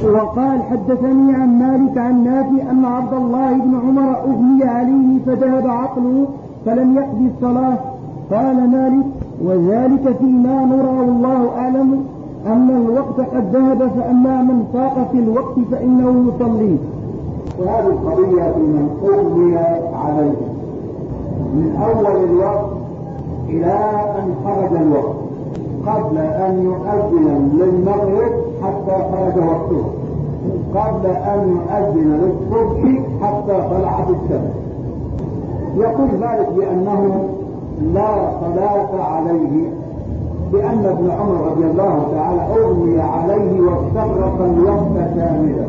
وقال حدثني عن مالك عن نافع أن عبد الله بن عمر أغمي عليه فذهب عقله فلم يقضي الصلاة. قال مالك وذلك فيما نرى والله أعلم أن الوقت قد ذهب فأما من فاق في الوقت فإنه يصلي. وهذه القضية في من أغمي عليه من أول الوقت إلى أن خرج الوقت قبل أن يؤذن للمغرب حتى خرج وقته، قبل أن يؤذن للصبح حتى طلعت الشمس. يقول مالك بأنه لا صلاة عليه لأن ابن عمر رضي الله تعالى أغمي عليه واستغرق الوقت كاملا.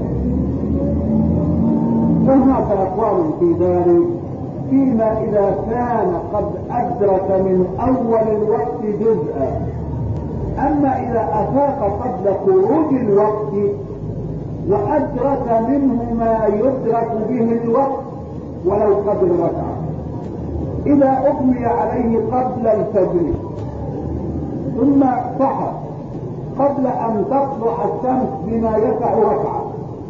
فهناك أقوال في ذلك فيما إذا كان قد أدرك من أول الوقت جزءا، أما إذا أفاق قبل خروج الوقت وأدرك منه ما يدرك به الوقت ولو قدر ركعة. إذا أغمي عليه قبل الفجر ثم صحى قبل أن تطلع الشمس بما يسع ركعة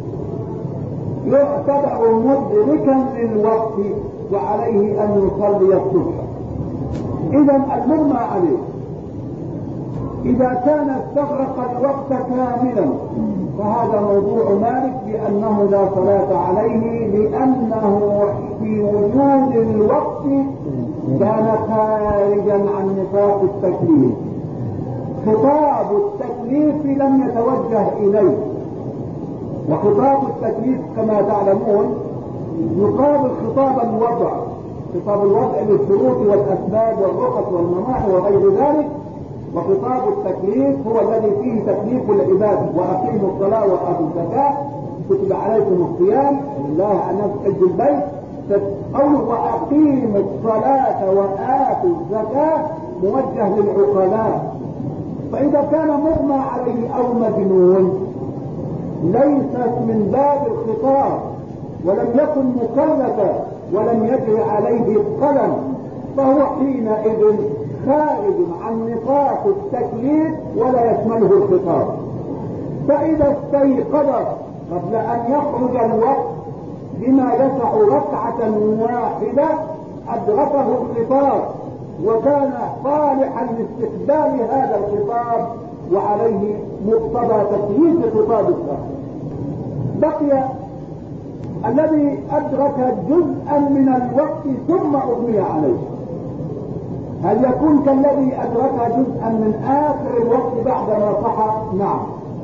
يعتبر مدركا للوقت وعليه أن يصلي الصبح. إذا المغمى عليه إذا كان استغرق الوقت كاملا فهذا موضوع مالك بأنه لا صلاة عليه لأنه في وجود الوقت كان خارجا عن نطاق التكليف. خطاب التكليف لم يتوجه إليه، وخطاب التكليف كما تعلمون يقابل خطاب الوضع، خطاب الوضع للشروط والأسباب والرخص والمناح وغير ذلك، وخطاب التكليف هو الذي فيه تكليف العباد وأقيموا الصلاة وآتوا الزكاة كتب عليكم الصيام لله أن تحج البيت. قوله وأقيموا الصلاة وآتوا الزكاة موجه للعقلاء. فإذا كان مغمى عليه أو مجنون ليست من باب الخطاب ولم يكن مكلفا ولم يجري عليه القلم فهو حينئذ خارج عن نطاق التكليف ولا يشمله الخطاب. فإذا استيقظ قبل أن يخرج الوقت بما يسع ركعة واحدة أدركه الخطاب وكان صالحا لاستقبال هذا الخطاب وعليه مقتضى تكليف خطاب الشرع. بقي الذي أدرك جزءا من الوقت ثم أغمي عليه، هل يكون كالذي أدرك جزءا من آخر الوقت بعدما صحى؟ نعم،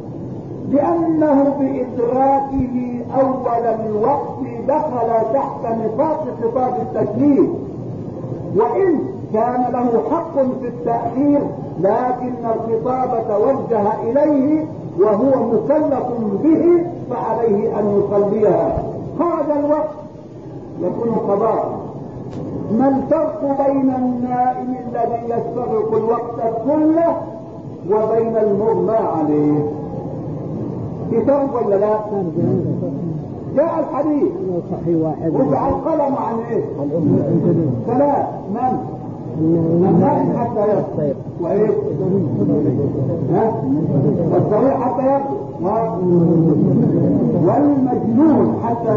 لأنه بإدراكه أول الوقت دخل تحت نطاق خطاب التكليف، وإن كان له حق في التأخير لكن الخطاب توجه إليه وهو مكلف به فعليه أن يصليها. هذا الوقت يكون قضاء. ما الفرق بين النائم الذي يستغرق الوقت كله وبين المغمى عليه؟ في فرق ولا لا؟ جاء الحديث رفع القلم عن ايه؟ ثلاث. من؟ النائم حتى يصحى وايه؟ والصحيح حتى يبدو والمجنون حتى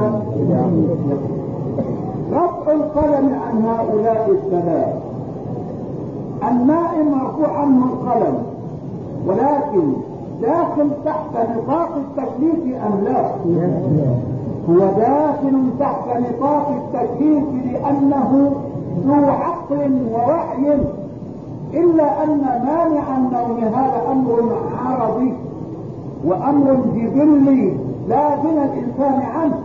رفع القلم عن هؤلاء الثلاث. النائم مرفوع عنه القلم ولكن داخل تحت نطاق التكليف أم لا؟ هو داخل تحت نطاق التكليف لأنه ذو عقل ووعي، إلا أن مانع النوم هذا أمر عرضي وأمر جبلي لا غنى الإنسان عنه،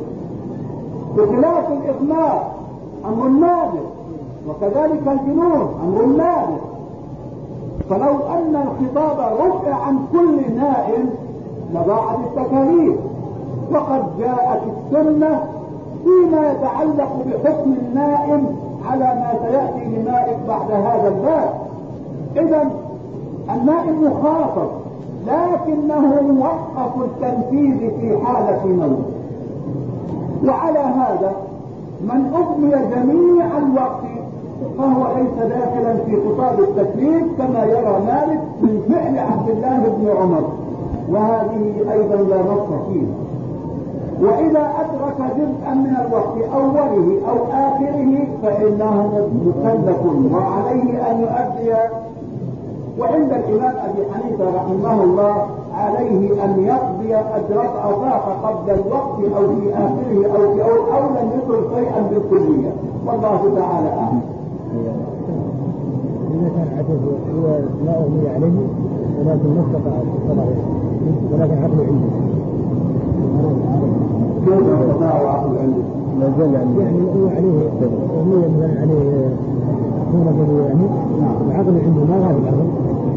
بخلاف الإغماء أمر نادر وكذلك الجنون أمر نادر. فلو أن الخطاب رفع عن كل نائم لضاعت التكاليف. وقد جاءت السنة فيما يتعلق بحكم النائم على ما سيأتي لمائك بعد هذا الباب. إذن النائم مخاطب لكنه موقف التنفيذ في حالة موت. وعلى هذا من أغمي جميع الوقت فهو ليس داخلا في خطاب التكليف كما يرى مالك من فعل عبد الله بن عمر. وهذه أيضا لا نص فيها. وإذا أدرك جزءا من الوقت أوله أو آخره فإنه مكلف وعليه أن يؤدي. وعند الإمام أبي حنيفة رحمه الله عليه أن يقضي أجرة أطاق قبل الوقت أو في آخره أو في أو لم يترك شيئا بالكلية، والله تعالى أعلم. إذا كان عجز هو لا أغني عليه ولكن ما استطاع الصلاة ولكن عقل عنده. كيف استطاع وعقل عنده؟ يعني هو عليه أغنية مثلا عليه صورة يعني العقل عنده ما غاب العقل.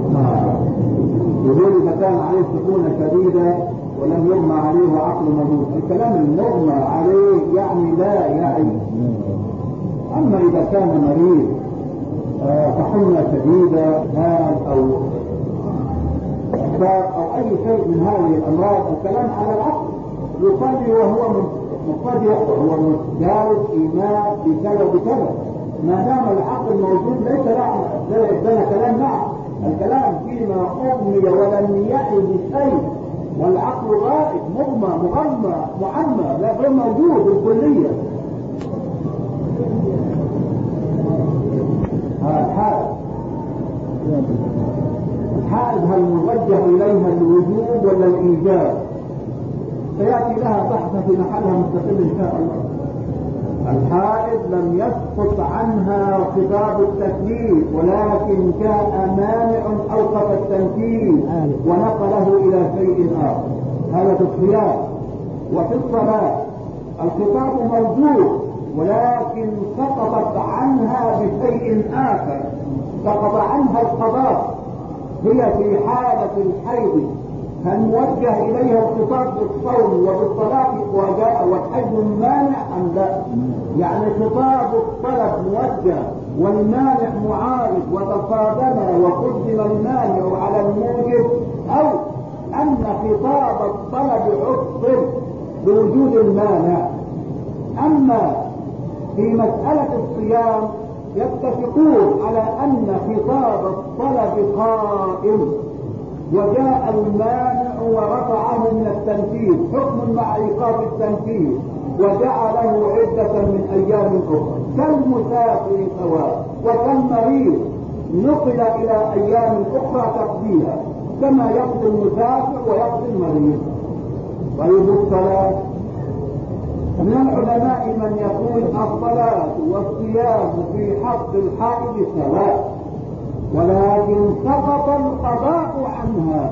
يقول إذا كان عليه سكونة شديدة ولم يغمى عليه عقل موجود. الكلام المغمى عليه يعني لا يعي. أما إذا كان مريض فحمى شديدة أو إحباط أو أي شيء من هذه الأمراض الكلام على العقل. يصلي وهو مضطجع وهو جالس إيماء بكذا وبكذا، ما دام العقل موجود ليس كلام معه. الكلام فيما أغمي ولم يعي بشيء والعقل غائب مغمى مغمى معمى لا غير موجود بالكلية. الحائض هل موجه إليها الوجوب ولا الإيجاب؟ سيأتي لها بحث في محلها مستقل إن شاء الله. الحائض لم يسقط عنها خطاب التكليف ولكن كان مانع أوقف التنفيذ ونقله إلى شيء آخر. هذا في الصيام. وفي الصلاة الخطاب موجود ولكن سقطت عنها بشيء آخر، سقط عنها القضاء. هي في حالة الحيض هل موجه إليها الخطاب بالصوم وبالصلاة وجاء والحج مانع أم لا؟ يعني خطاب الطلب موجه والمانع معارض وتصادم وقدم المانع على الموجب، أو أن خطاب الطلب عطل بوجود المانع. أما في مسألة الصيام يتفقون على أن خطاب الطلب قائم وجاء المانع ورفعه من التنفيذ حكم مع إيقاف التنفيذ وجعله عدة من أيام أخرى كالمسافر سواء وكالمريض نقل إلى أيام أخرى تقضيها كما يقضي المسافر ويقضي المريض. طيب الصلاة من العلماء من يقول الصلاة والصيام في حق الحائض سواء، ولكن سقط القضاء عنها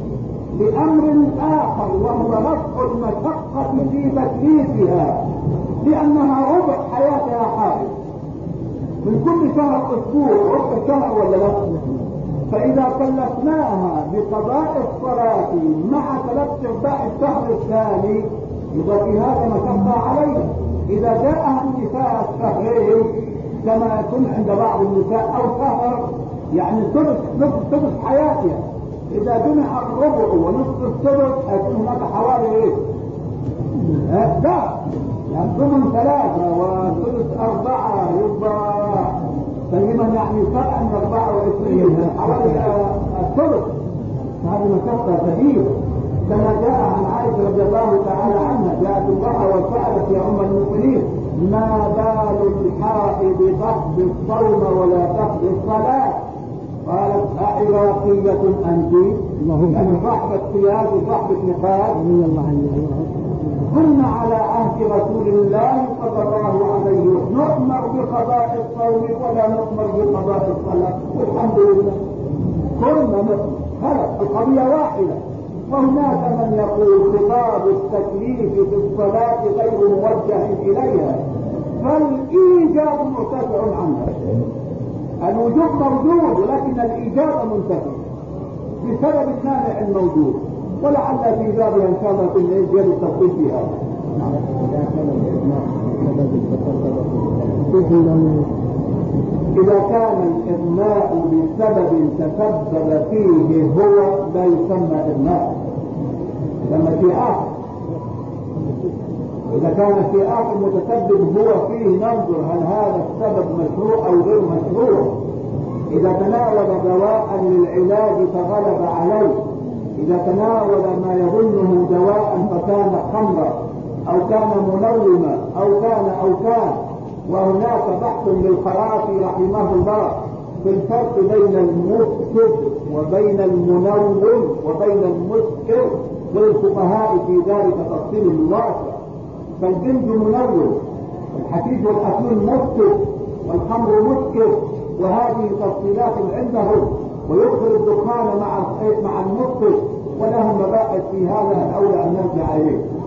لأمر آخر وهو رفع المشقة في تكليفها، لأنها ربع حياتها حائض من كل شهر أسبوع ربع شهر ولا لا؟ فإذا كلفناها بقضاء الصلاة مع 3/4 الشهر الثاني يبقى في هذا مشقة عليها. إذا جاءها النساء الشهرين كما يكون عند بعض النساء أو شهر يعني ثلث حياتها، إذا جمع الربع ونصف الثلث هيكون هناك حوالي إيه؟ لا يعني ثمن 3 وثلث 4 يبقى تقريبا يعني 24 حوالي الثلث. هذه مشقة كبيرة كما جاء عن عائشة رضي الله تعالى عنها، جاءت امرأة وسألت يا أم المؤمنين ما بال الحائض تقضي الصوم ولا تقضي الصلاة؟ قالت أعراقية أنت؟ يعني صاحبة سياج وصاحبة نقاش. كنا على عهد رسول الله صلى الله عليه وسلم نؤمر بقضاء الصوم ولا نؤمر بقضاء الصلاة والحمد لله كنا نؤمر. خلاص القضية واحدة. وهناك من يقول خطاب التكليف في الصلاة غير موجه إليها فالإيجاب مرتفع عنها. الوجوب موجود ولكن الإيجاب منتفع بسبب المانع الموجود، ولعل في بابها إن شاء الله في الإيجاب التفصيل فيها. إذا كان الإغماء بسبب تسبب فيه هو لا يسمى إغماء، لما في آخر. إذا كان في آخر متسبب هو فيه ننظر هل هذا السبب مشروع أو غير مشروع. إذا تناول دواء للعلاج فغلب عليه إذا تناول ما يظنه دواء فكان خمرا أو كان منوما أو كان. وهناك بحث للخرافي رحمه الله في الفرق بين المسكر وبين المنوم وبين المسكر، والفقهاء في ذلك تفصيل واسع. فالجلد منوم، الحشيش والحصير مسكر، والخمر مسكر، وهذه تفصيلات عندهم. ويدخل الدخان مع المسكر، ولهم مباحث في هذا الأولى أن نرجع إليه.